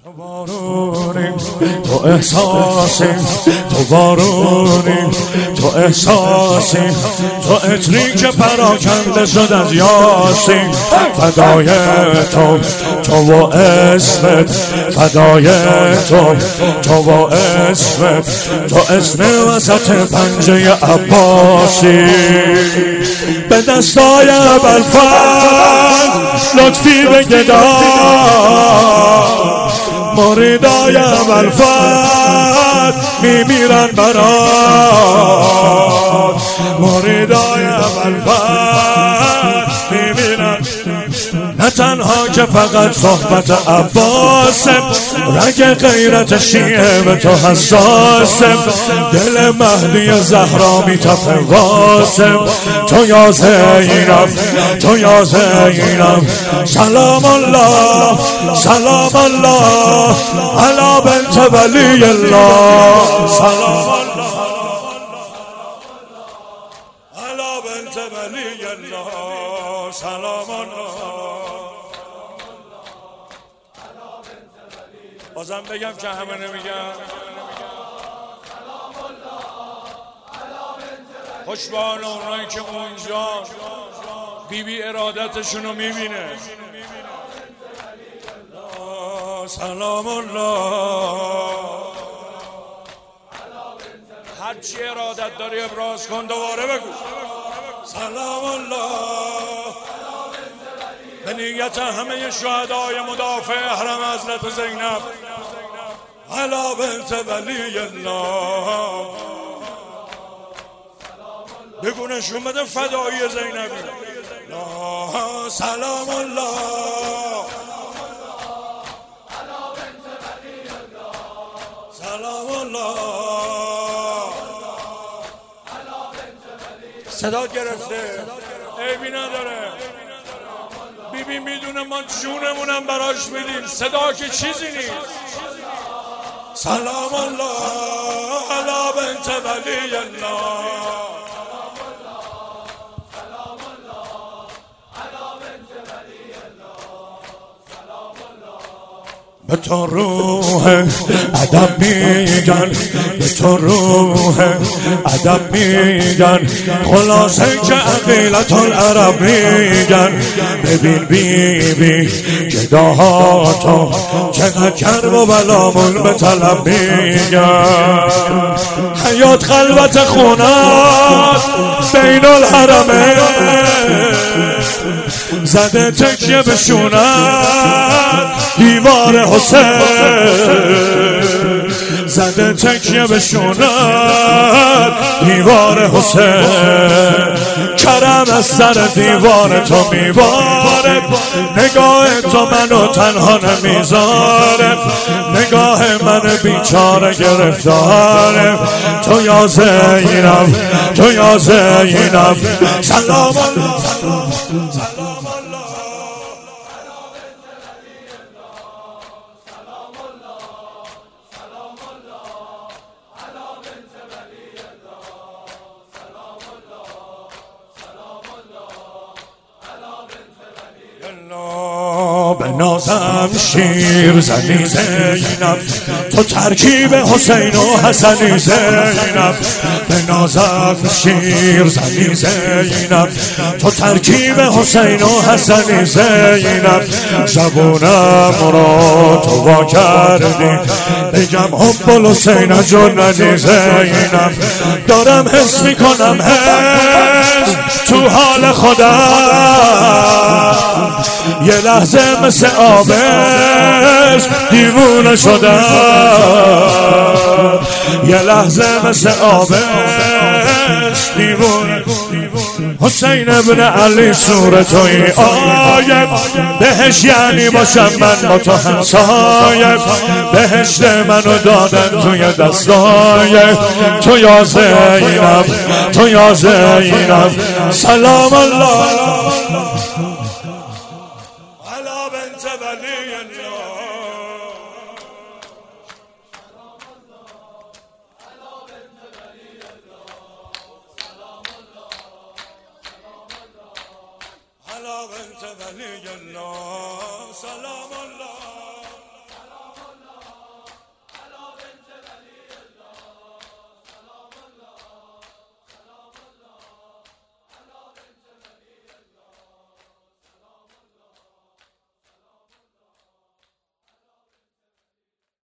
بارونی تو احساسی، تو بارونی تو احساسی، تو عطری که پراکنده شد از یاسی. فدای تو و اسمت، فدای تو و اسمت، تو اسم وسط پنجه عباسی. به دستای ابوالفضل لطفی بگدا، مریدای ابوالفضل میمیرن برات، مریدای ابوالفضل میمیرن. نه تنها که فقط صحبت عباسم، رگ غیرت شیعه به تو حساسم. دل مهدی زهرا میتپه واسم. تو یا زینب، تو یا زینب، سلام الله، سلام الله علی بنت ولی الله، سلام الله علی بنت ولی الله، سلام الله. بازم بگم که همه نمیگم. خوشبان اونایی که اونجا بیبی ارادتشونو میبینه. سلام الله. هرچی ارادت داری ابراز کن، دوباره بگو سلام الله. به نیت همه شهدای مدافع حرم حضرت زینب علی بنت ولی الله. بگو نشون بده فدایی زینبی. سلام الله، سلام الله. صدا گرفته، عیبی نداره. بیبی میدونه ما جونمونم براش میدیم، صدا که چیزی نیست. سلام الله علی بنت ولی الله. به تو روح ادب میگن، به تو روح ادب میگن، خلاصه که عقیلت العرب میگن. ببین بیبی گداهاتو چقدر کرب و بلامون به طلب میگن. حیات خلوت خونات بین الحرمه، زده تکیه بشونن دیوار حسین، زده تکیه بشونن دیوار حسین. کرم از سر دیوار تو میباره، نگاه تو منو تنها نمیذاره، نگاه من بیچاره گرفتاره. تو یا زینب، تو یا زینب، سلام الله، سلام الله. به نازم شیر زنی زینب، تو ترکیب حسین و حسنی زینب. به نازم شیر زنی زینب، تو ترکیب حسین و حسنی زینب. زبونم رو تو وا کردی، بگم حب الحسین جننی زینب. دارم حس میکنم حس تو حال خودم، یه لحظه مثل آبش دیوونه شدم، یه لحظه مثل آبش دیوونه. حسین ابن علی صورتوی آیب، بهش یعنی باشم من با تو همسایب. بهشت منو دادن توی دستای تو یا زینب، تو یا زینب. سلام الله علی بنت ولی الله. علی بنت ولی الله. سلام